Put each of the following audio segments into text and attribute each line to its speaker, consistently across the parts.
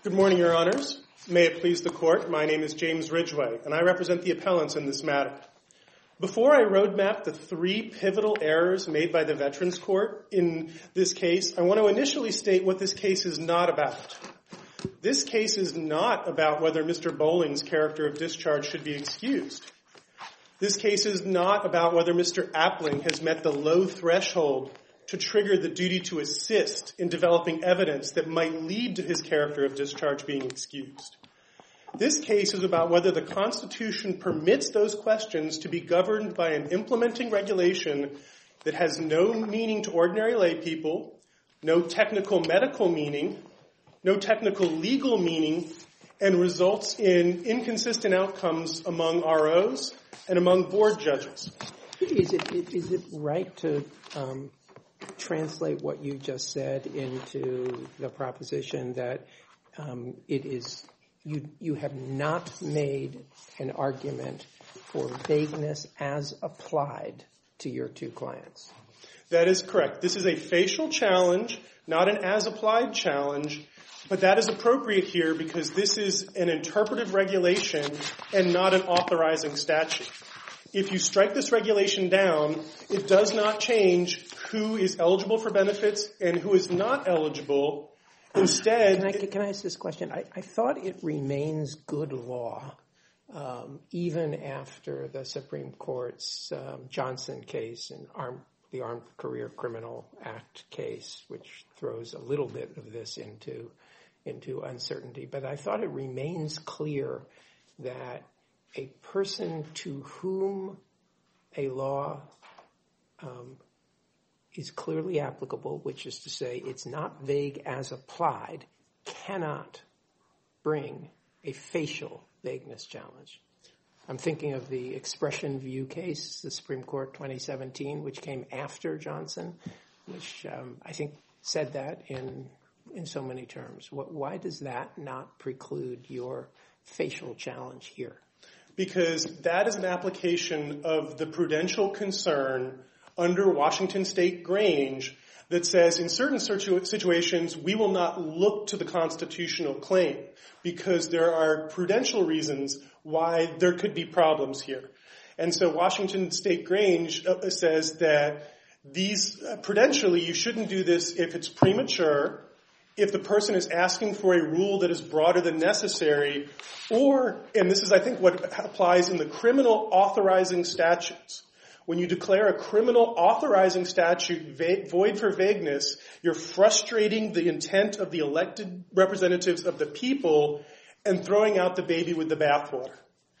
Speaker 1: Good morning, Your Honors. May it please the Court, my name is James Ridgway, and I represent the appellants in this matter. Before I roadmap the three pivotal errors made by the Veterans Court in this case, I want to initially state what this case is not about. This case is not about whether Mr. Bowling's character of discharge should be excused. This case is not about whether Mr. Appling has met the low threshold to trigger the duty to assist in developing evidence that might lead to his character of discharge being excused. This case is about whether the Constitution permits those questions to be governed by an implementing regulation that has no meaning to ordinary lay people, no technical medical meaning, no technical legal meaning, and results in inconsistent outcomes among ROs and among board judges.
Speaker 2: Is it right to translate what you just said into the proposition that you have not made an argument for vagueness as applied to your two clients?
Speaker 1: That is correct. This is a facial challenge, not an as-applied challenge, but that is appropriate here because this is an interpretive regulation and not an authorizing statute. If you strike this regulation down, it does not change who is eligible for benefits and who is not eligible. Instead...
Speaker 2: Can I ask this question? I thought it remains good law, even after the Supreme Court's Johnson case and the Armed Career Criminal Act case, which throws a little bit of this into uncertainty. But I thought it remains clear that a person to whom a law is clearly applicable, which is to say it's not vague as applied, cannot bring a facial vagueness challenge. I'm thinking of the Expression View case, the Supreme Court 2017, which came after Johnson, which I think said that in so many terms. Why does that not preclude your facial challenge here?
Speaker 1: Because that is an application of the prudential concern under Washington State Grange that says in certain situations we will not look to the constitutional claim because there are prudential reasons why there could be problems here. And so Washington State Grange says that prudentially you shouldn't do this if it's premature, if the person is asking for a rule that is broader than necessary, or, and this is I think what applies in the criminal authorizing statutes, when you declare a criminal authorizing statute void for vagueness, you're frustrating the intent of the elected representatives of the people and throwing out the baby with the bathwater.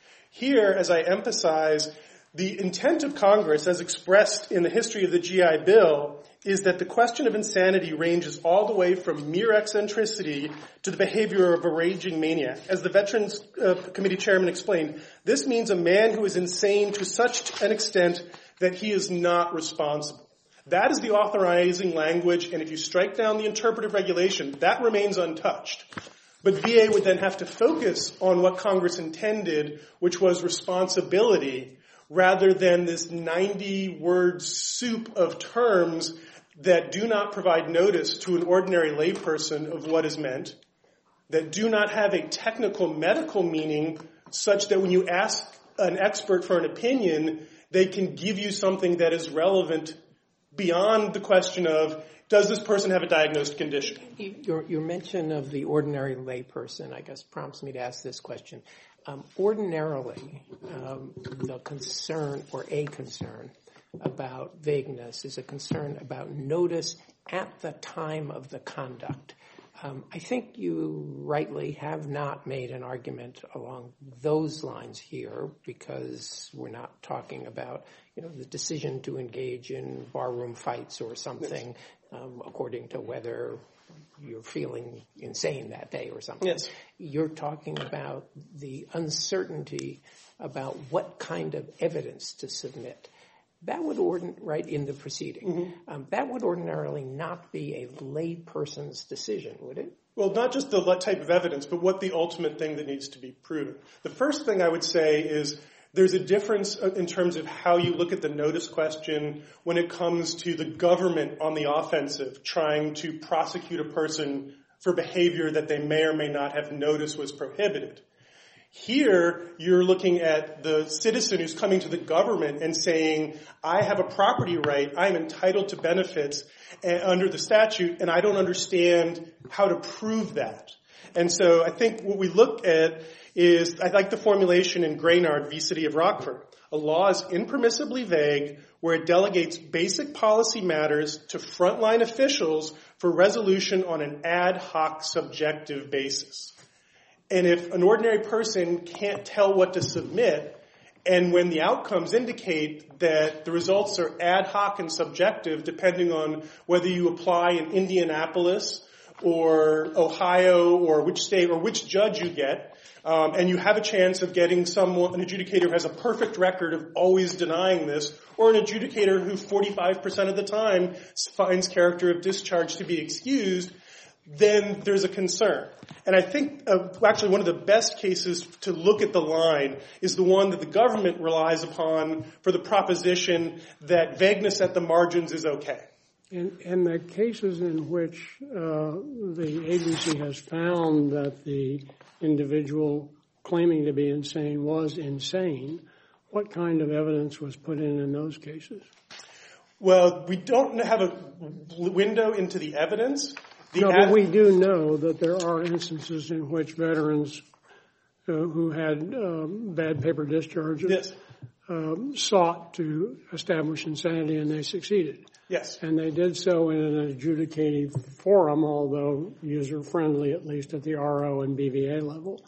Speaker 1: Here, as I emphasize, the intent of Congress, as expressed in the history of the GI Bill, is that the question of insanity ranges all the way from mere eccentricity to the behavior of a raging maniac. As the Veterans Committee Chairman explained, this means a man who is insane to such an extent that he is not responsible. That is the authorizing language, and if you strike down the interpretive regulation, that remains untouched. But VA would then have to focus on what Congress intended, which was responsibility, rather than this 90-word soup of terms that do not provide notice to an ordinary layperson of what is meant, that do not have a technical medical meaning such that when you ask an expert for an opinion, they can give you something that is relevant beyond the question of, does this person have a diagnosed condition?
Speaker 2: Your mention of the ordinary layperson, I guess, prompts me to ask this question. Ordinarily, the concern or a concern about vagueness is a concern about notice at the time of the conduct. I think you rightly have not made an argument along those lines here because we're not talking about, the decision to engage in barroom fights or something according to whether you're feeling insane that day or something.
Speaker 1: Yes.
Speaker 2: You're talking about the uncertainty about what kind of evidence to submit. That would right in the proceeding. Mm-hmm. That would ordinarily not be a layperson's decision, would it?
Speaker 1: Well, not just the type of evidence, but what the ultimate thing that needs to be proven. The first thing I would say is there's a difference in terms of how you look at the notice question when it comes to the government on the offensive trying to prosecute a person for behavior that they may or may not have noticed was prohibited. Here, you're looking at the citizen who's coming to the government and saying, I have a property right, I'm entitled to benefits under the statute, and I don't understand how to prove that. And so I think what we look at is, I like the formulation in Graynard v. City of Rockford. A law is impermissibly vague where it delegates basic policy matters to frontline officials for resolution on an ad hoc subjective basis. And if an ordinary person can't tell what to submit, and when the outcomes indicate that the results are ad hoc and subjective, depending on whether you apply in Indianapolis or Ohio or which state or which judge you get, and you have a chance of getting an adjudicator who has a perfect record of always denying this, or an adjudicator who 45% of the time finds character of discharge to be excused, then there's a concern. And I think actually one of the best cases to look at the line is the one that the government relies upon for the proposition that vagueness at the margins is okay.
Speaker 3: In the cases in which the agency has found that the individual claiming to be insane was insane, what kind of evidence was put in those cases?
Speaker 1: Well, we don't have a window into the evidence.
Speaker 3: But we do know that there are instances in which veterans who had bad paper discharges sought to establish insanity, and they succeeded.
Speaker 1: Yes.
Speaker 3: And they did so in an adjudicative forum, although user-friendly, at least at the RO and BVA level.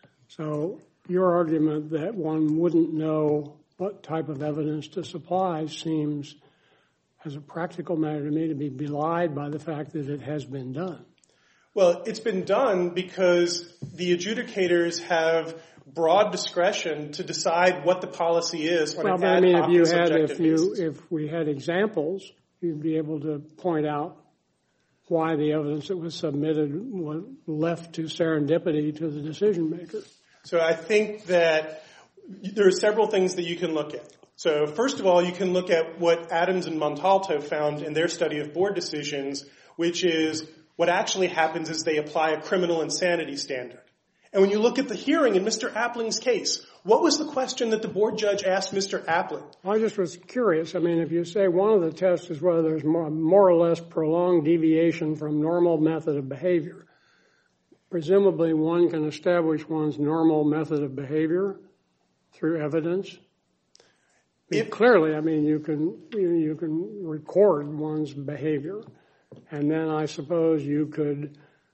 Speaker 3: So your argument that one wouldn't know what type of evidence to supply seems, as a practical matter to me, to be belied by the fact that it has been done.
Speaker 1: Well, it's been done because the adjudicators have broad discretion to decide what the policy is on an ad hoc and subjective basis.
Speaker 3: If we had examples, you'd be able to point out why the evidence that was submitted was left to serendipity to the decision maker.
Speaker 1: So I think that there are several things that you can look at. So first of all, you can look at what Adams and Montalto found in their study of board decisions, which is what actually happens is they apply a criminal insanity standard. And when you look at the hearing in Mr. Appling's case, what was the question that the board judge asked Mr. Appling?
Speaker 3: I just was curious. I mean, if you say one of the tests is whether there's more or less prolonged deviation from normal method of behavior, presumably one can establish one's normal method of behavior through evidence. Clearly, I mean, you can record one's behavior, and then I suppose you could,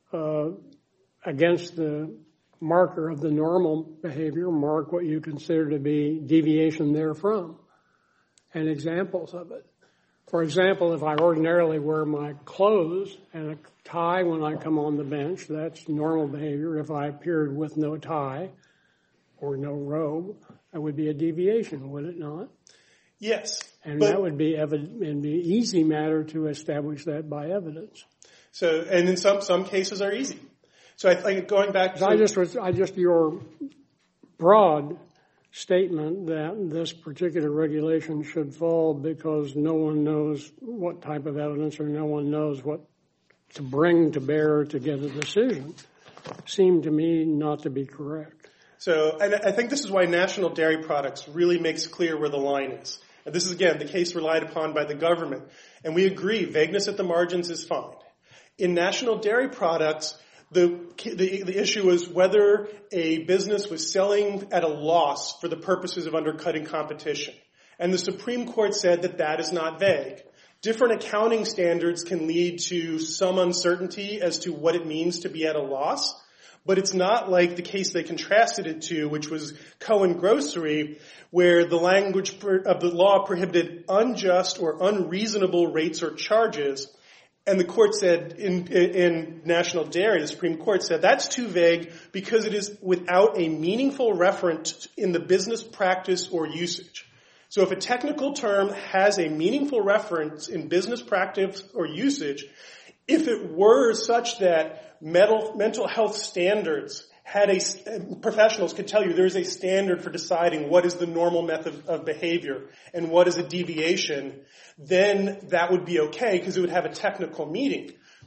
Speaker 3: against the marker of the normal behavior, mark what you consider to be deviation therefrom, and examples of it. For example, if I ordinarily wear my clothes and a tie when I come on the bench, that's normal behavior. If I appeared with no tie or no robe, that would be a deviation, would it not?
Speaker 1: Yes.
Speaker 3: And that would be an easy matter to establish that by evidence.
Speaker 1: So, and in some cases are easy. So I think going back to...
Speaker 3: I just your broad statement that this particular regulation should fall because no one knows what type of evidence or no one knows what to bring to bear to get a decision seemed to me not to be correct.
Speaker 1: So, and I think this is why National Dairy Products really makes clear where the line is. And this is, again, the case relied upon by the government. And we agree, vagueness at the margins is fine. In National Dairy Products, the issue was whether a business was selling at a loss for the purposes of undercutting competition. And the Supreme Court said that that is not vague. Different accounting standards can lead to some uncertainty as to what it means to be at a loss. But it's not like the case they contrasted it to, which was Cohen Grocery, where the language of the law prohibited unjust or unreasonable rates or charges. And the court said in National Dairy, the Supreme Court said that's too vague because it is without a meaningful reference in the business practice or usage. So if a technical term has a meaningful reference in business practice or usage, if it were such that mental health standards professionals could tell you there's a standard for deciding what is the normal method of behavior and what is a deviation, then that would be okay because it would have a technical meaning.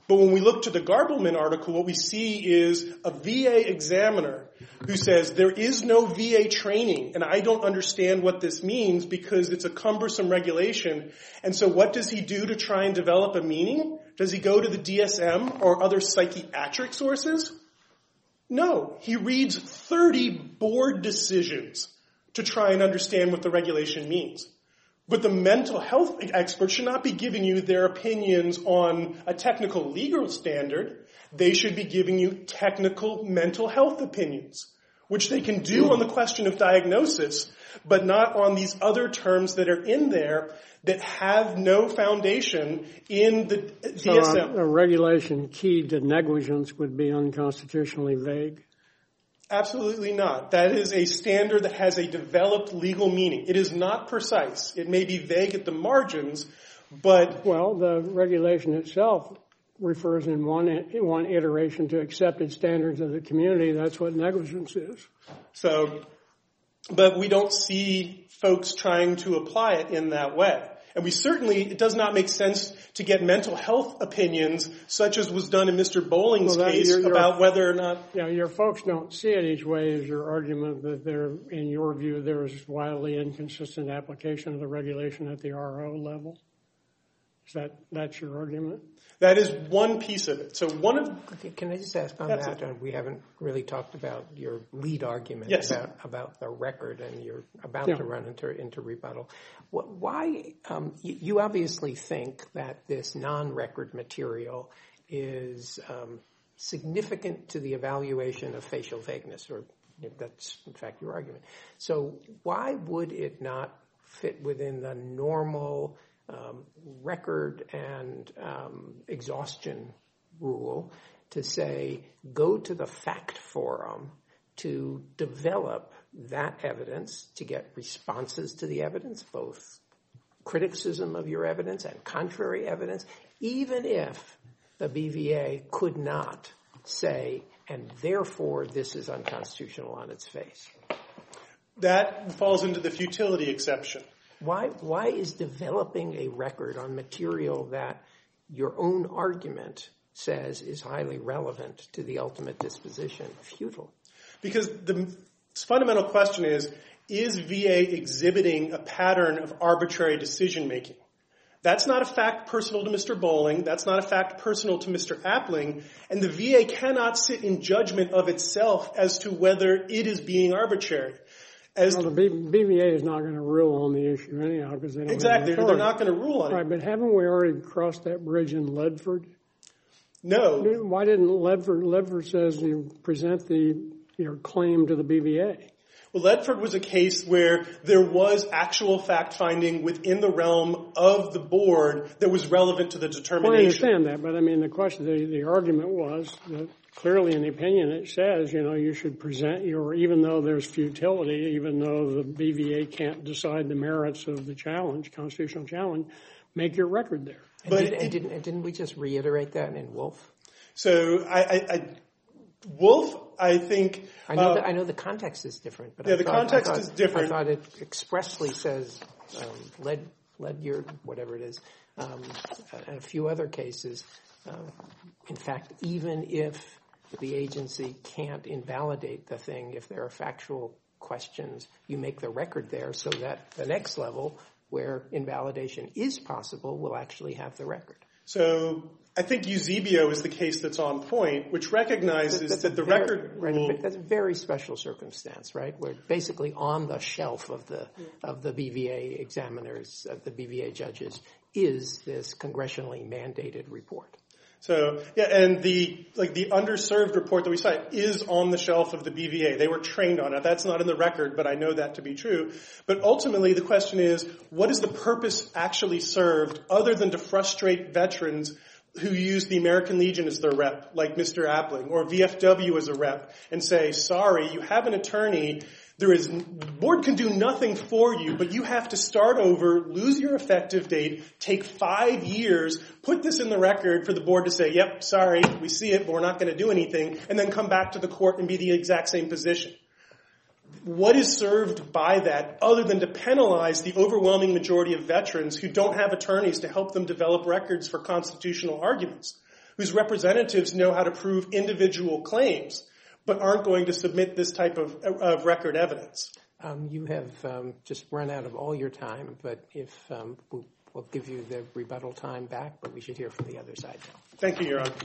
Speaker 1: But when we look to the Garbelman article, what we see is a VA examiner who says there is no VA training, and I don't understand what this means because it's a cumbersome regulation. And so what does he do to try and develop a meaning? Does he go to the DSM or other psychiatric sources? No. He reads 30 board decisions to try and understand what the regulation means. But the mental health experts should not be giving you their opinions on a technical legal standard. They should be giving you technical mental health opinions, which they can do on the question of diagnosis, but not on these other terms that are in there that have no foundation in the DSM.
Speaker 3: So a regulation keyed to negligence would be unconstitutionally vague?
Speaker 1: Absolutely not. That is a standard that has a developed legal meaning. It is not precise. It may be vague at the margins, but...
Speaker 3: Well, the regulation itself refers in one iteration to accepted standards of the community. That's what negligence is.
Speaker 1: So, but we don't see folks trying to apply it in that way. And we certainly, it does not make sense to get mental health opinions, such as was done in Mr. Bowling's case, about whether or not...
Speaker 3: Yeah, your folks don't see it each way as your argument that there, in your view, there is wildly inconsistent application of the regulation at the RO level. That's your argument?
Speaker 1: That is one piece of it. So one of...
Speaker 2: Okay, can I just ask on that? We haven't really talked about your lead argument about the record, and you're about to run into rebuttal. Why, you obviously think that this non-record material is significant to the evaluation of facial vagueness, or that's in fact your argument. So why would it not fit within the normal record and exhaustion rule to say, go to the fact forum to develop that evidence, to get responses to the evidence, both criticism of your evidence and contrary evidence, even if the BVA could not say, and therefore this is unconstitutional on its face?
Speaker 1: That falls into the futility exception.
Speaker 2: Why is developing a record on material that your own argument says is highly relevant to the ultimate disposition futile?
Speaker 1: Because the fundamental question is VA exhibiting a pattern of arbitrary decision-making? That's not a fact personal to Mr. Bowling. That's not a fact personal to Mr. Appling. And the VA cannot sit in judgment of itself as to whether it is being arbitrary.
Speaker 3: The BVA is not going to rule on the issue anyhow because they don't
Speaker 1: Exactly, they're not going to rule on it.
Speaker 3: Right, but haven't we already crossed that bridge in Ledford?
Speaker 1: No.
Speaker 3: Why didn't Ledford says you present your claim to the BVA?
Speaker 1: Well, Ledford was a case where there was actual fact-finding within the realm of the board that was relevant to the determination.
Speaker 3: Well, I understand that, but I mean the question, the argument was that clearly in the opinion it says, you should present even though there's futility, even though the BVA can't decide the merits of the challenge, constitutional challenge, make your record there.
Speaker 2: Didn't we just reiterate that in Wolf?
Speaker 1: So Wolf, I think...
Speaker 2: I know the context is different, but
Speaker 1: the context is different.
Speaker 2: I thought it expressly says Ledyard, whatever it is, and a few other cases. In fact, even if the agency can't invalidate the thing, if there are factual questions, you make the record there so that the next level where invalidation is possible will actually have the record.
Speaker 1: So I think Eusebio is the case that's on point, which recognizes that the record rule...
Speaker 2: That's a very special circumstance, right? We're basically on the shelf of the BVA examiners, of the BVA judges, is this congressionally mandated report.
Speaker 1: So, and the underserved report that we cite is on the shelf of the BVA. They were trained on it. That's not in the record, but I know that to be true. But ultimately, the question is, what is the purpose actually served other than to frustrate veterans who use the American Legion as their rep, like Mr. Appling, or VFW as a rep, and say, sorry, you have an attorney, the board can do nothing for you, but you have to start over, lose your effective date, take 5 years, put this in the record for the board to say, yep, sorry, we see it, but we're not going to do anything, and then come back to the court and be the exact same position. What is served by that other than to penalize the overwhelming majority of veterans who don't have attorneys to help them develop records for constitutional arguments, whose representatives know how to prove individual claims, but aren't going to submit this type of record evidence.
Speaker 2: You have just run out of all your time, but if we'll give you the rebuttal time back, but we should hear from the other side now.
Speaker 1: Thank you, Your Honor.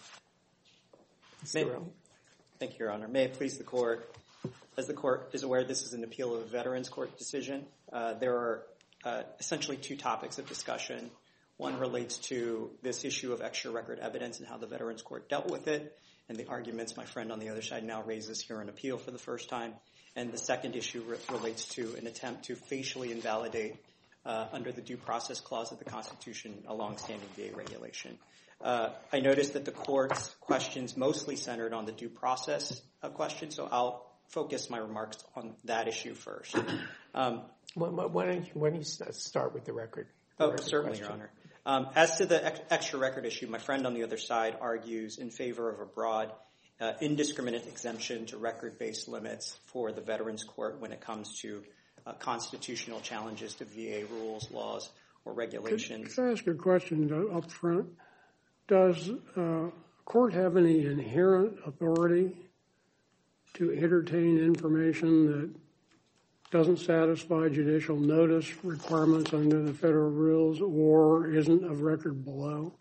Speaker 2: Thank
Speaker 4: you, Your Honor. May it please the Court. As the Court is aware, this is an appeal of a Veterans Court decision. There are essentially two topics of discussion. One relates to this issue of extra record evidence and how the Veterans Court dealt with it, and the arguments my friend on the other side now raises here in appeal for the first time. And the second issue relates to an attempt to facially invalidate under the Due Process Clause of the Constitution a longstanding VA regulation. I noticed that the Court's questions mostly centered on the due process question, so I'll focus my remarks on that issue first.
Speaker 2: Why don't you start with the record?
Speaker 4: Certainly, Your Honor. As to the extra record issue, my friend on the other side argues in favor of a broad indiscriminate exemption to record-based limits for the Veterans Court when it comes to constitutional challenges to VA rules, laws, or regulations.
Speaker 3: Can I ask you a question up front? Does the Court have any inherent authority to entertain information that doesn't satisfy judicial notice requirements under the federal rules or isn't of record below?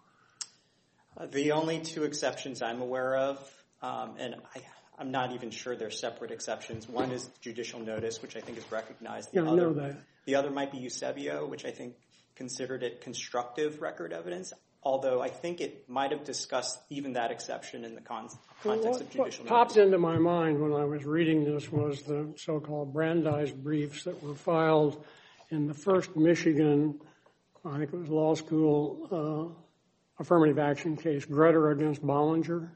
Speaker 4: The only two exceptions I'm aware of, and I'm not even sure they're separate exceptions. One is judicial notice, which I think is recognized.
Speaker 3: I know that.
Speaker 4: The other might be Eusebio, which I think considered it constructive record evidence, although I think it might have discussed even that exception in the context of judicial notice.
Speaker 3: What popped into my mind when I was reading this was the so-called Brandeis briefs that were filed in the first Michigan, I think it was law school, affirmative action case, Grutter against Bollinger.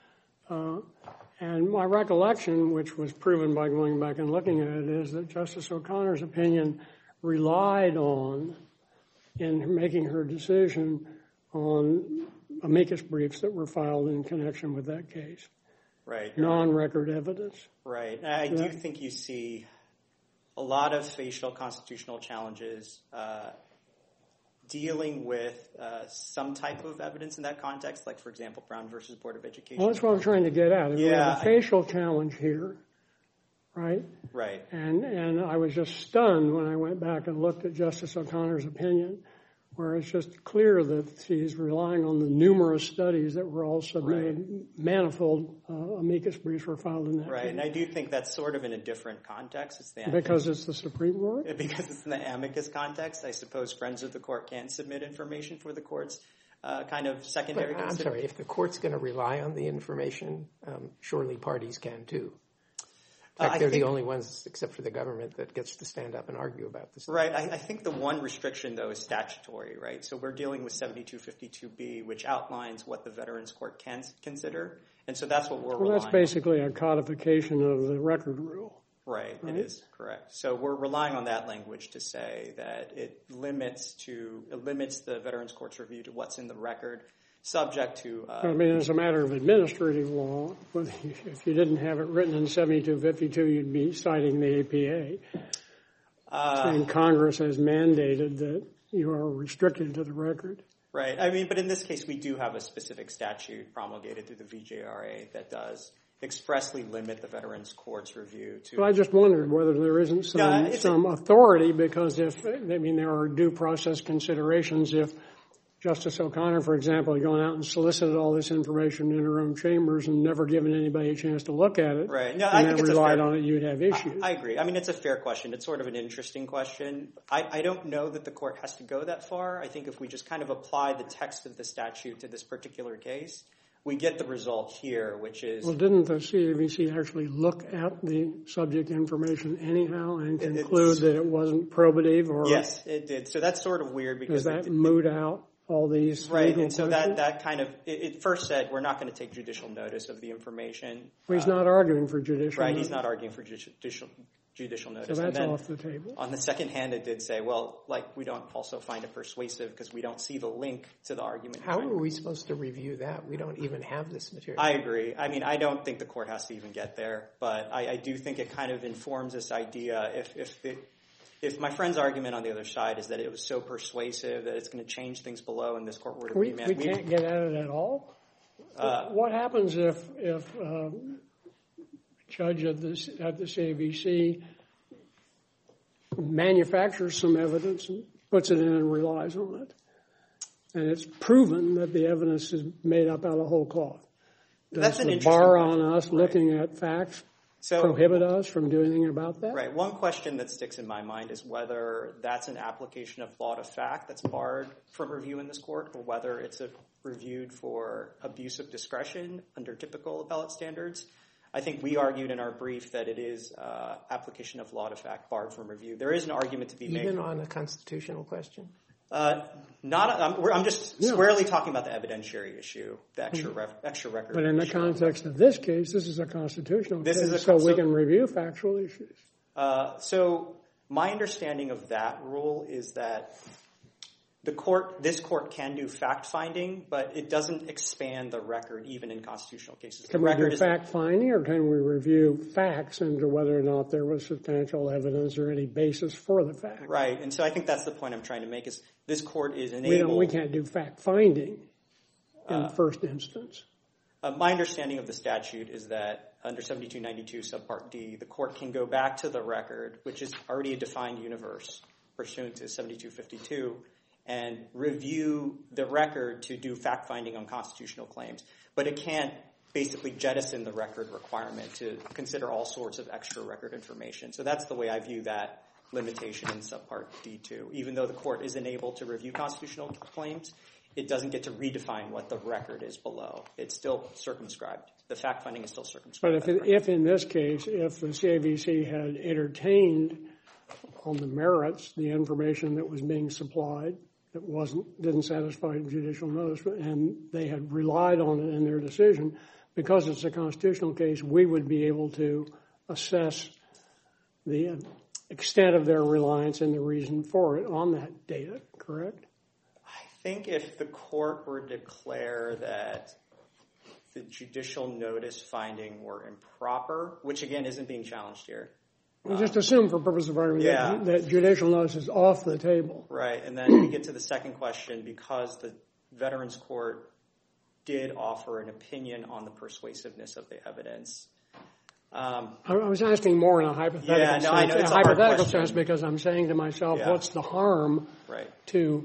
Speaker 3: And my recollection, which was proven by going back and looking at it, is that Justice O'Connor's opinion relied on, in making her decision, on amicus briefs that were filed in connection with that case.
Speaker 4: Right.
Speaker 3: Non-record evidence.
Speaker 4: Right. And I do think you see a lot of facial constitutional challenges dealing with some type of evidence in that context, like, for example, Brown versus Board of Education.
Speaker 3: Well, that's what I'm trying to get at. We have a facial challenge here, right?
Speaker 4: Right.
Speaker 3: And I was just stunned when I went back and looked at Justice O'Connor's opinion, where it's just clear that she's relying on the numerous studies that were all submitted. Right. Manifold amicus briefs were filed in that case.
Speaker 4: Right, and I do think that's sort of in a different context.
Speaker 3: Because it's the Supreme Court?
Speaker 4: Because it's in the amicus context. I suppose friends of the court can't submit information for the court's kind of secondary
Speaker 2: consideration. I'm sorry, if the court's going to rely on the information, surely parties can too. In fact, they're the only ones, except for the government, that gets to stand up and argue about this.
Speaker 4: Right. I think the one restriction, though, is statutory, right? So we're dealing with 7252B, which outlines what the Veterans Court can consider. And so that's what we're relying on.
Speaker 3: Well, that's basically a codification of the record rule.
Speaker 4: Right. It is correct. So we're relying on that language to say that it limits the Veterans Court's review to what's in the record, subject to...
Speaker 3: I mean, as a matter of administrative law, if you didn't have it written in 7252, you'd be citing the APA. And Congress has mandated that you are restricted to the record.
Speaker 4: Right. I mean, but in this case, we do have a specific statute promulgated through the VJRA that does expressly limit the Veterans Court's review to...
Speaker 3: Well, I just wondered whether there isn't some authority, because there are due process considerations if Justice O'Connor, for example, had gone out and solicited all this information in her own chambers and never given anybody a chance to look at it,
Speaker 4: right. No,
Speaker 3: and then relied on it, you'd have issues.
Speaker 4: I agree. I mean, it's a fair question. It's sort of an interesting question. I don't know that the court has to go that far. I think if we just kind of apply the text of the statute to this particular case, we get the result here, which is... Well,
Speaker 3: didn't the CAVC actually look at the subject information anyhow and conclude that it wasn't probative? Or
Speaker 4: yes, it did. So that's sort of weird because...
Speaker 3: Does that moot out all these
Speaker 4: right, and so that kind of, it first said we're not going to take judicial notice of the information.
Speaker 3: Well, he's not arguing for judicial
Speaker 4: notice.
Speaker 3: Right,
Speaker 4: he's not arguing for judicial notice.
Speaker 3: So that's off the table.
Speaker 4: On the second hand, it did say, well, like, we don't also find it persuasive because we don't see the link to the argument.
Speaker 2: How are we supposed to review that? We don't even have this material.
Speaker 4: I agree. I mean, I don't think the court has to even get there, but I do think it kind of informs this idea if my friend's argument on the other side is that it was so persuasive that it's going to change things below and this court were to remand.
Speaker 3: We can't get at it at all? What happens if a judge at the CAVC manufactures some evidence and puts it in and relies on it, and it's proven that the evidence is made up out of whole cloth? Does the bar on us looking at facts prohibit us from doing anything about that?
Speaker 4: Right. One question that sticks in my mind is whether that's an application of law to fact that's barred from review in this court, or whether it's reviewed for abuse of discretion under typical appellate standards. I think we argued in our brief that it is application of law to fact barred from review. There is an argument to be made.
Speaker 2: Even on a constitutional question?
Speaker 4: I'm just squarely talking about the evidentiary issue, the extra record.
Speaker 3: But in the context of this case, this is a constitutional case, so we can review factual issues.
Speaker 4: So my understanding of that rule is that this court can do fact-finding, but it doesn't expand the record even in constitutional cases.
Speaker 3: Can we do fact-finding, or can we review facts into whether or not there was substantial evidence or any basis for the fact?
Speaker 4: Right, and so I think that's the point I'm trying to make, is this court is enabled...
Speaker 3: We can't do fact-finding in the first instance.
Speaker 4: My understanding of the statute is that under 7292 subpart D, the court can go back to the record, which is already a defined universe pursuant to 7252, and review the record to do fact-finding on constitutional claims. But it can't basically jettison the record requirement to consider all sorts of extra record information. So that's the way I view that limitation in subpart D2. Even though the court is enabled to review constitutional claims, it doesn't get to redefine what the record is below. It's still circumscribed. The fact-finding is still circumscribed.
Speaker 3: But if in this case, if the CAVC had entertained on the merits the information that was being supplied, that didn't satisfy judicial notice, and they had relied on it in their decision, because it's a constitutional case, we would be able to assess the extent of their reliance and the reason for it on that data, correct?
Speaker 4: I think if the court were to declare that the judicial notice finding were improper, which again isn't being challenged here.
Speaker 3: Well, just assume for purpose of argument that judicial notice is off the table.
Speaker 4: Right, and then we get to the second question, because the Veterans Court did offer an opinion on the persuasiveness of the evidence.
Speaker 3: I was asking more in a hypothetical sense.
Speaker 4: I know, it's a
Speaker 3: hypothetical sense, because I'm saying to myself, what's the harm to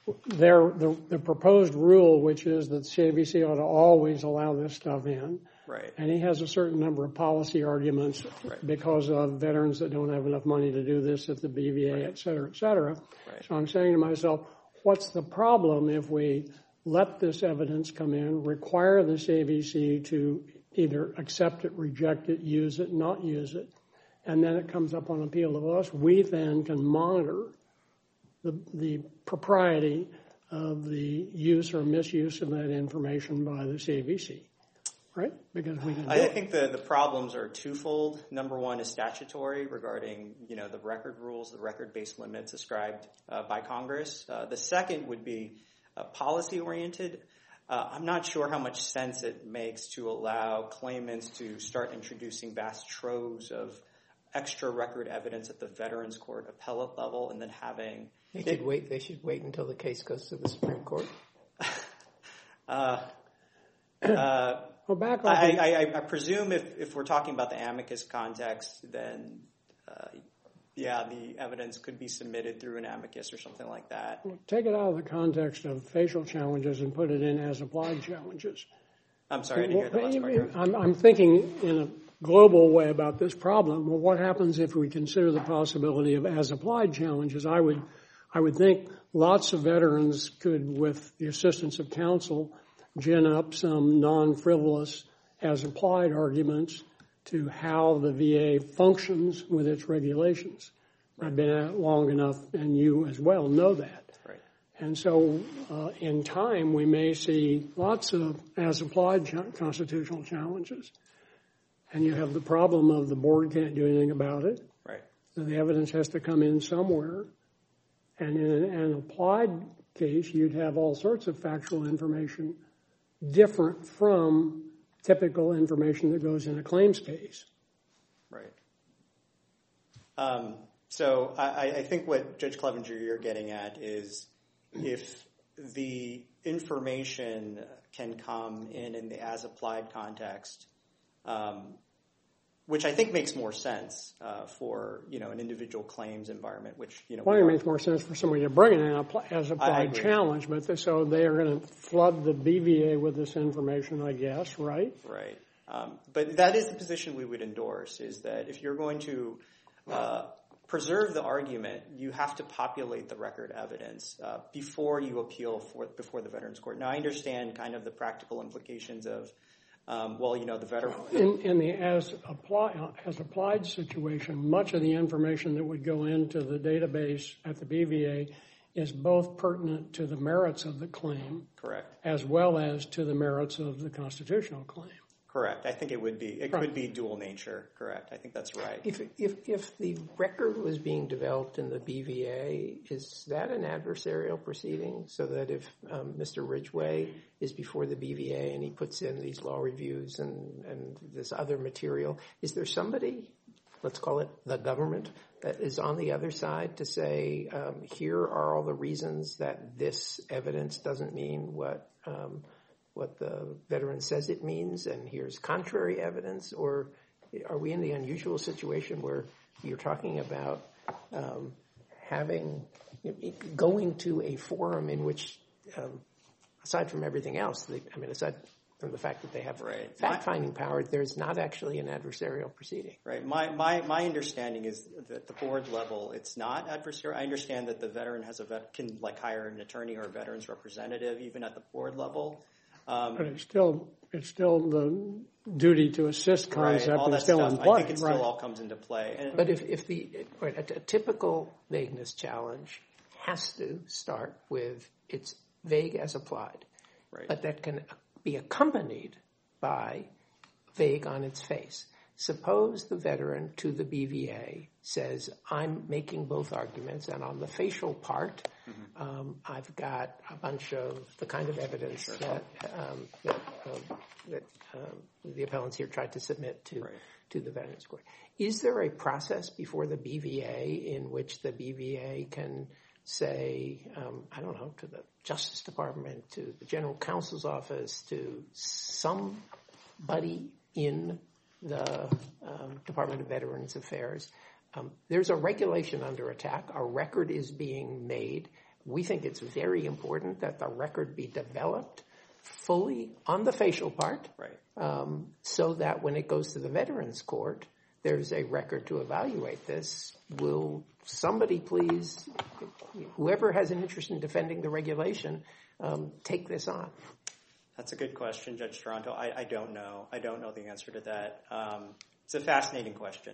Speaker 3: the proposed rule, which is that CAVC ought to always allow this stuff in.
Speaker 4: Right.
Speaker 3: And he has a certain number of policy arguments because of veterans that don't have enough money to do this at the BVA, et cetera, et cetera. Right. So I'm saying to myself, what's the problem if we let this evidence come in, require the CAVC to either accept it, reject it, use it, not use it, and then it comes up on appeal to us? We then can monitor the propriety of the use or misuse of that information by the CAVC. Right? Because we can
Speaker 4: I think the problems are twofold. Number one is statutory regarding, the record rules, the record-based limits ascribed by Congress. The second would be policy-oriented. I'm not sure how much sense it makes to allow claimants to start introducing vast troves of extra record evidence at the Veterans Court appellate level, and then having...
Speaker 2: They should wait until the case goes to the Supreme Court.
Speaker 4: I presume if we're talking about the amicus context, then the evidence could be submitted through an amicus or something like that.
Speaker 3: Well, take it out of the context of facial challenges and put it in as applied challenges.
Speaker 4: I'm sorry, I didn't hear the last part here.
Speaker 3: I'm thinking in a global way about this problem. Well, what happens if we consider the possibility of as applied challenges? I would think lots of veterans could, with the assistance of counsel, gin up some non-frivolous as applied arguments to how the VA functions with its regulations. I've been at it long enough, and you as well know that.
Speaker 4: Right.
Speaker 3: And so in time, we may see lots of as applied constitutional challenges. And you have the problem of the board can't do anything about it.
Speaker 4: Right.
Speaker 3: So the evidence has to come in somewhere. And in an applied case, you'd have all sorts of factual information different from typical information that goes in a claims case.
Speaker 4: Right. So I think what Judge Clevenger you're getting at is if the information can come in the as-applied context, which I think makes more sense for an individual claims environment. Which
Speaker 3: it makes more sense for somebody to bring an as-applied challenge, but so they are going to flood the BVA with this information, I guess, right?
Speaker 4: Right. But that is the position we would endorse: is that if you're going to preserve the argument, you have to populate the record evidence before you appeal before the Veterans Court. Now, I understand kind of the practical implications of, the veteran.
Speaker 3: In the as-applied situation, much of the information that would go into the database at the BVA is both pertinent to the merits of the claim,
Speaker 4: correct,
Speaker 3: as well as to the merits of the constitutional claim.
Speaker 4: Correct. I think it would be. It could be dual nature. Correct. I think that's right.
Speaker 2: If the record was being developed in the BVA, is that an adversarial proceeding? So that if Mr. Ridgway is before the BVA and he puts in these law reviews and this other material, is there somebody, let's call it the government, that is on the other side to say, here are all the reasons that this evidence doesn't mean what the veteran says it means, and here's contrary evidence? Or are we in the unusual situation where you're talking about going to a forum in which, aside from everything else, aside from the fact that they have fact-finding power, there's not actually an adversarial proceeding?
Speaker 4: Right. My understanding is that at the board level, it's not adversarial. I understand that the veteran can hire an attorney or a veteran's representative even at the board level.
Speaker 3: But it's still the duty to assist concept is still in play.
Speaker 4: I think it still all comes into play.
Speaker 2: But if a typical vagueness challenge has to start with it's vague as applied, but that can be accompanied by vague on its face. Suppose the veteran to the BVA says, I'm making both arguments, and on the facial part, I've got a bunch of the kind of evidence that the appellants here tried to submit to the Veterans Court. Is there a process before the BVA in which the BVA can say, to the Justice Department, to the General Counsel's office, to somebody in the Department of Veterans Affairs, there's a regulation under attack. A record is being made. We think it's very important that the record be developed fully on the facial part, so that when it goes to the Veterans Court, there's a record to evaluate this. Will somebody please, whoever has an interest in defending the regulation, take this on?
Speaker 4: That's a good question, Judge Toronto. I don't know. I don't know the answer to that. It's a fascinating question.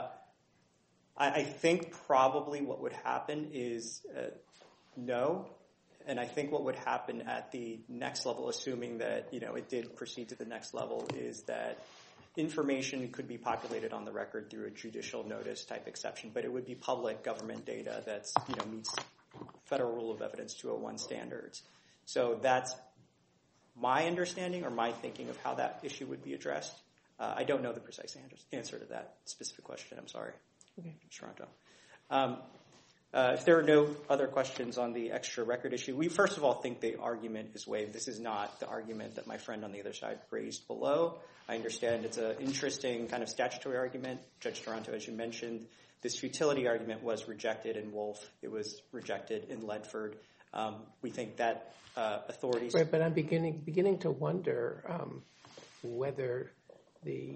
Speaker 4: I think probably what would happen is no. And I think what would happen at the next level, assuming that it did proceed to the next level, is that information could be populated on the record through a judicial notice type exception, but it would be public government data that's meets Federal Rule of Evidence 201 standards. So that's my understanding or my thinking of how that issue would be addressed. I don't know the precise answer to that specific question. I'm sorry. Okay. Toronto. If there are no other questions on the extra record issue, we first of all think the argument is waived. This is not the argument that my friend on the other side raised below. I understand it's an interesting kind of statutory argument. Judge Toronto, as you mentioned, this futility argument was rejected in Wolf. It was rejected in Ledford. We think that authorities...
Speaker 2: Right, but I'm beginning to wonder whether the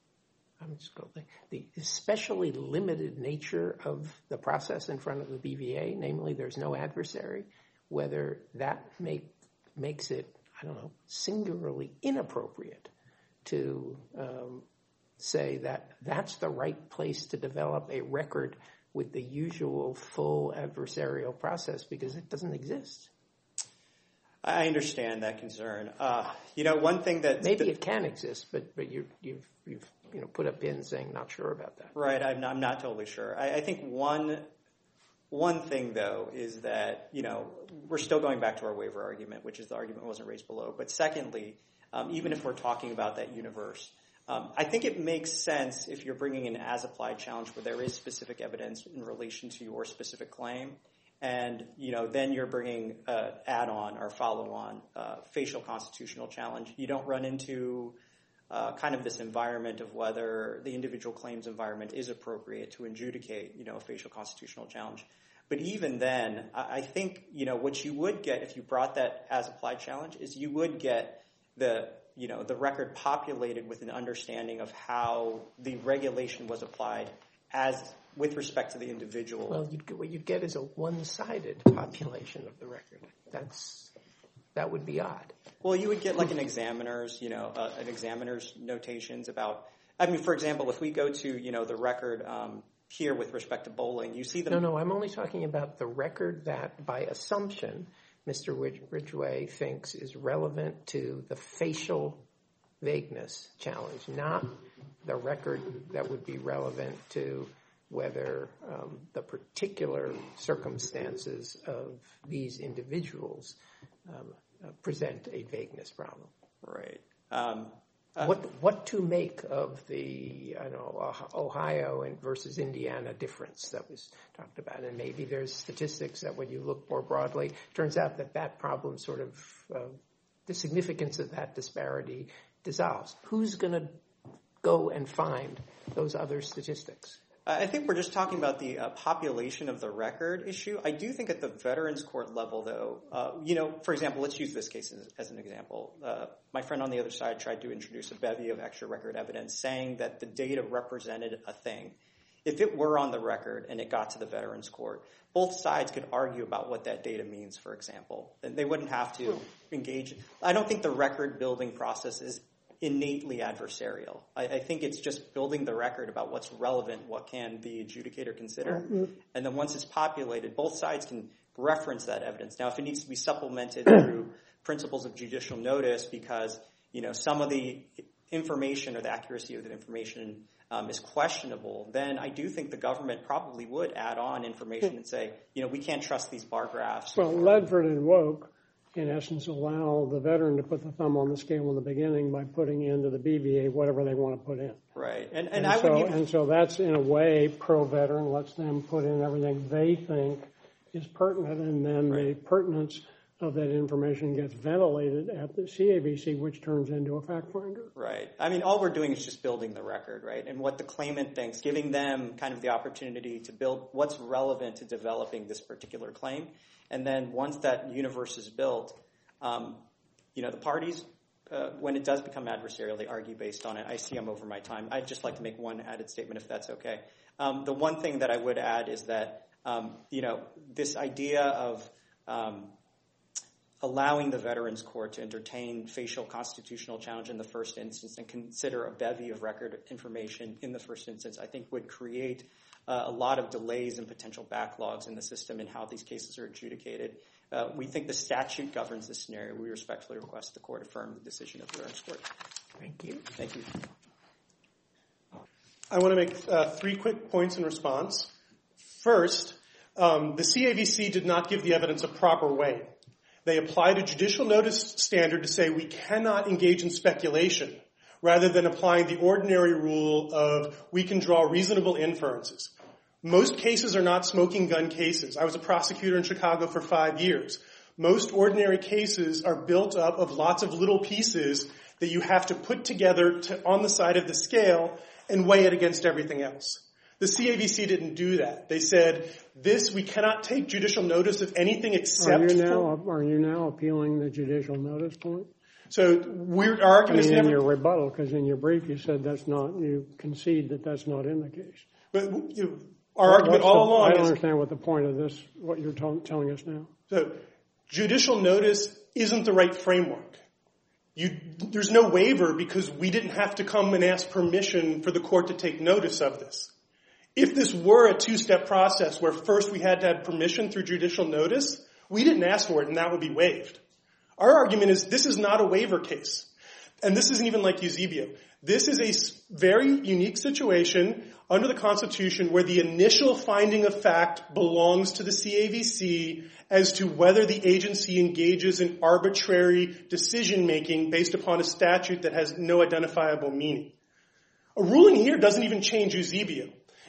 Speaker 2: especially limited nature of the process in front of the BVA, namely there's no adversary, whether that makes it, singularly inappropriate to say that that's the right place to develop a record with the usual full adversarial process, because it doesn't exist.
Speaker 4: I understand that concern. One thing that...
Speaker 2: Maybe it can exist, but you've put a pin saying not sure about that.
Speaker 4: Right, I'm not totally sure. I think one thing, though, is that, we're still going back to our waiver argument, which is the argument wasn't raised below. But secondly, even if we're talking about that universe, I think it makes sense if you're bringing an as-applied challenge where there is specific evidence in relation to your specific claim, and then you're bringing add-on or follow-on facial constitutional challenge. You don't run into kind of this environment of whether the individual claims environment is appropriate to adjudicate, a facial constitutional challenge. But even then, I think, what you would get if you brought that as applied challenge is you would get the record populated with an understanding of how the regulation was applied with respect to the individual.
Speaker 2: Well, what you'd get is a one-sided population of the record. That would be odd.
Speaker 4: Well, you would get like an examiner's notations about. I mean, for example, if we go to the record here with respect to bowling, you see them.
Speaker 2: No, I'm only talking about the record that, by assumption, Mr. Ridgway thinks is relevant to the facial vagueness challenge, not the record that would be relevant to whether the particular circumstances of these individuals present a vagueness problem.
Speaker 4: Right.
Speaker 2: What to make of the Ohio versus Indiana difference that was talked about? And maybe there's statistics that when you look more broadly, turns out that problem sort of, the significance of that disparity dissolves. Who's going to go and find those other statistics?
Speaker 4: I think we're just talking about the population of the record issue. I do think at the Veterans Court level, though, for example, let's use this case as an example. My friend on the other side tried to introduce a bevy of extra record evidence saying that the data represented a thing. If it were on the record and it got to the Veterans Court, both sides could argue about what that data means, for example. And they wouldn't have to engage. I don't think the record building process is innately adversarial. I think it's just building the record about what's relevant, what can the adjudicator consider. And then once it's populated, both sides can reference that evidence. Now, if it needs to be supplemented through principles of judicial notice because, some of the information or the accuracy of the information is questionable, then I do think the government probably would add on information and say, we can't trust these bar graphs.
Speaker 3: Well, Ledford and Woke, in essence, allow the veteran to put the thumb on the scale in the beginning by putting into the BVA whatever they want to put in.
Speaker 4: Right.
Speaker 3: And so that's, in a way, pro-veteran, lets them put in everything they think is pertinent, and then the pertinence of that information gets ventilated at the CAVC, which turns into a fact finder.
Speaker 4: Right. I mean, all we're doing is just building the record, right? And what the claimant thinks, giving them kind of the opportunity to build what's relevant to developing this particular claim. And then once that universe is built, the parties, when it does become adversarial, they argue based on it. I see I'm over my time. I'd just like to make one added statement, if that's okay. The one thing that I would add is that, this idea of allowing the Veterans Court to entertain facial constitutional challenge in the first instance and consider a bevy of record information in the first instance, I think would create a lot of delays and potential backlogs in the system and how these cases are adjudicated. We think the statute governs this scenario. We respectfully request the court affirm the decision of the Veterans Court.
Speaker 2: Thank you.
Speaker 4: Thank you.
Speaker 1: I want to make 3 quick points in response. First, the CAVC did not give the evidence a proper weight. They applied a judicial notice standard to say we cannot engage in speculation, rather than applying the ordinary rule of we can draw reasonable inferences. Most cases are not smoking gun cases. I was a prosecutor in Chicago for 5 years. Most ordinary cases are built up of lots of little pieces that you have to put together on the side of the scale and weigh it against everything else. The CAVC didn't do that. They said, we cannot take judicial notice of anything except
Speaker 3: Are you now appealing the judicial notice point?
Speaker 1: So our argument is
Speaker 3: in your rebuttal, because in your brief you said you concede that's not in the case.
Speaker 1: But our argument all along
Speaker 3: I don't understand what the point of this, what you're telling us now.
Speaker 1: So judicial notice isn't the right framework. There's no waiver because we didn't have to come and ask permission for the court to take notice of this. If this were a 2-step process where first we had to have permission through judicial notice, we didn't ask for it and that would be waived. Our argument is this is not a waiver case. And this isn't even like Eusebio. This is a very unique situation under the Constitution where the initial finding of fact belongs to the CAVC as to whether the agency engages in arbitrary decision-making based upon a statute that has no identifiable meaning. A ruling here doesn't even change Eusebio.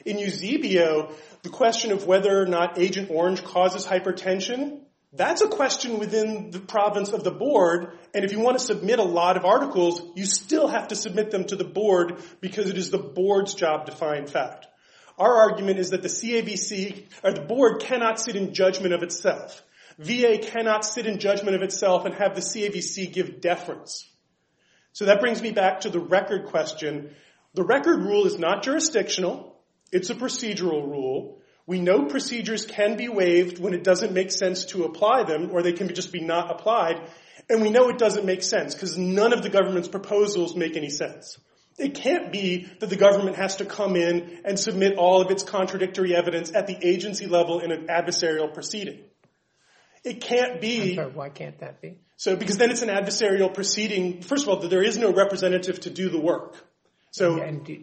Speaker 1: In Eusebio, the question of whether or not Agent Orange causes hypertension, that's a question within the province of the board, and if you want to submit a lot of articles, you still have to submit them to the board because it is the board's job to find fact. Our argument is that the CAVC, or the board, cannot sit in judgment of itself. VA cannot sit in judgment of itself and have the CAVC give deference. So that brings me back to the record question. The record rule is not jurisdictional. It's a procedural rule. We know procedures can be waived when it doesn't make sense to apply them, or they can just be not applied. And we know it doesn't make sense because none of the government's proposals make any sense. It can't be that the government has to come in and submit all of its contradictory evidence at the agency level in an adversarial proceeding. It can't be.
Speaker 2: I'm sorry, why can't that be?
Speaker 1: So, because then it's an adversarial proceeding. First of all, there is no representative to do the work. So,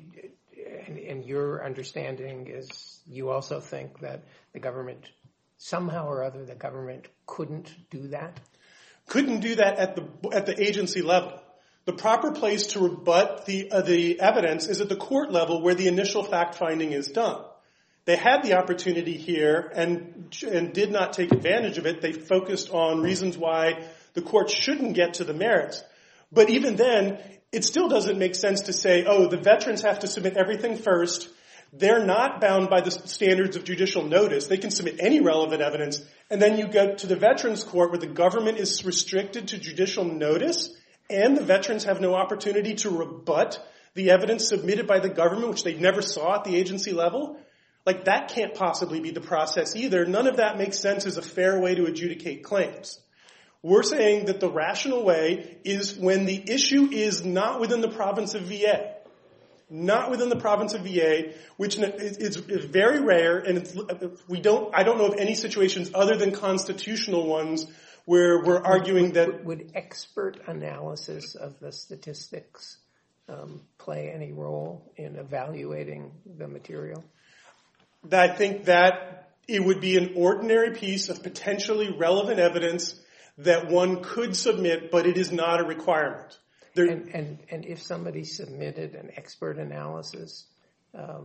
Speaker 2: and your understanding is you also think that the government, somehow or other, the government couldn't do that?
Speaker 1: Couldn't do that at the agency level. The proper place to rebut the evidence is at the court level where the initial fact-finding is done. They had the opportunity here and did not take advantage of it. They focused on reasons why the court shouldn't get to the merits. But even then, it still doesn't make sense to say, oh, the veterans have to submit everything first. They're not bound by the standards of judicial notice. They can submit any relevant evidence. And then you go to the Veterans Court where the government is restricted to judicial notice and the veterans have no opportunity to rebut the evidence submitted by the government, which they never saw at the agency level. Like, that can't possibly be the process either. None of that makes sense as a fair way to adjudicate claims. We're saying that the rational way is when the issue is not within the province of VA. Not within the province of VA, which is very rare, and I don't know of any situations other than constitutional ones where we're arguing that...
Speaker 2: Would expert analysis of the statistics play any role in evaluating the material?
Speaker 1: I think that it would be an ordinary piece of potentially relevant evidence that one could submit, but it is not a requirement.
Speaker 2: And if somebody submitted an expert analysis, the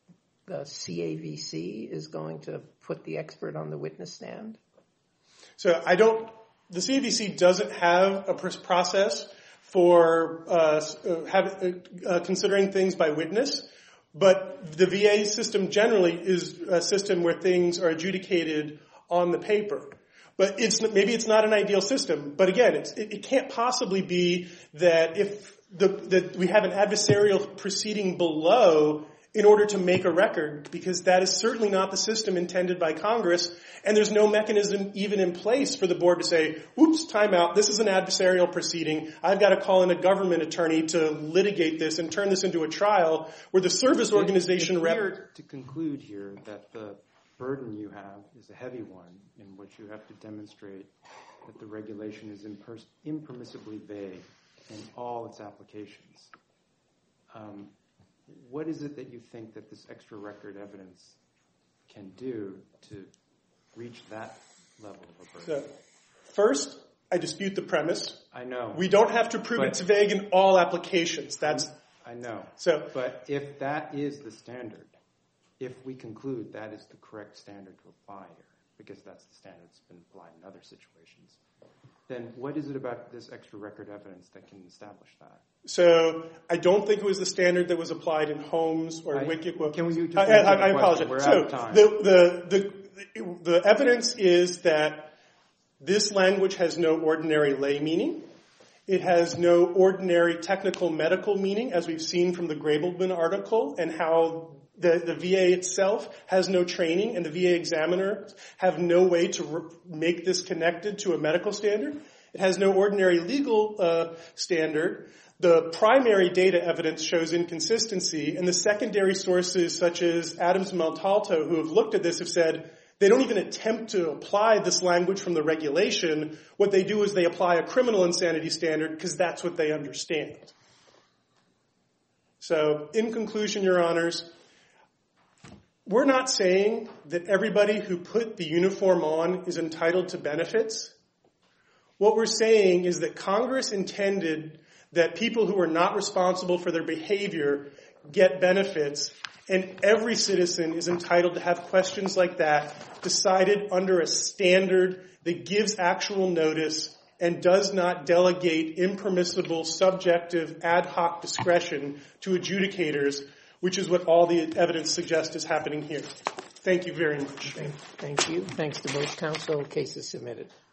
Speaker 2: CAVC is going to put the expert on the witness stand?
Speaker 1: So the CAVC doesn't have a process for considering things by witness, but the VA system generally is a system where things are adjudicated on the paper. But maybe it's not an ideal system. But again, it can't possibly be that that we have an adversarial proceeding below in order to make a record, because that is certainly not the system intended by Congress, and there's no mechanism even in place for the board to say, oops, time out, this is an adversarial proceeding, I've got to call in a government attorney to litigate this and turn this into a trial where the service organization...
Speaker 5: If we are to conclude here that the burden you have is a heavy one in which you have to demonstrate that the regulation is impermissibly vague in all its applications, what is it that you think that this extra record evidence can do to reach that level of a burden?
Speaker 1: So, first, I dispute the premise.
Speaker 5: I know.
Speaker 1: We don't have to prove it's vague in all applications.
Speaker 5: I know.
Speaker 1: So,
Speaker 5: but if that is the standard, if we conclude that is the correct standard to apply here, because that's the standard that's been applied in other situations, then what is it about this extra record evidence that can establish that?
Speaker 1: So I don't think it was the standard that was applied in Holmes or Wikiquote.
Speaker 5: Can we just
Speaker 1: I apologize.
Speaker 5: We're out of time.
Speaker 1: The evidence is that this language has no ordinary lay meaning. It has no ordinary technical medical meaning, as we've seen from the Grabelman article, and how the VA itself has no training, and the VA examiners have no way to make this connected to a medical standard. It has no ordinary legal standard. The primary data evidence shows inconsistency, and the secondary sources, such as Adams and Montalto, who have looked at this, have said they don't even attempt to apply this language from the regulation. What they do is they apply a criminal insanity standard because that's what they understand. So, in conclusion, Your Honors, we're not saying that everybody who put the uniform on is entitled to benefits. What we're saying is that Congress intended that people who are not responsible for their behavior get benefits, And every citizen is entitled to have questions like that decided under a standard that gives actual notice and does not delegate impermissible, subjective, ad hoc discretion to adjudicators, which is what all the evidence suggests is happening here. Thank you very much.
Speaker 2: Thank you. Thanks to both counsel. Case is submitted.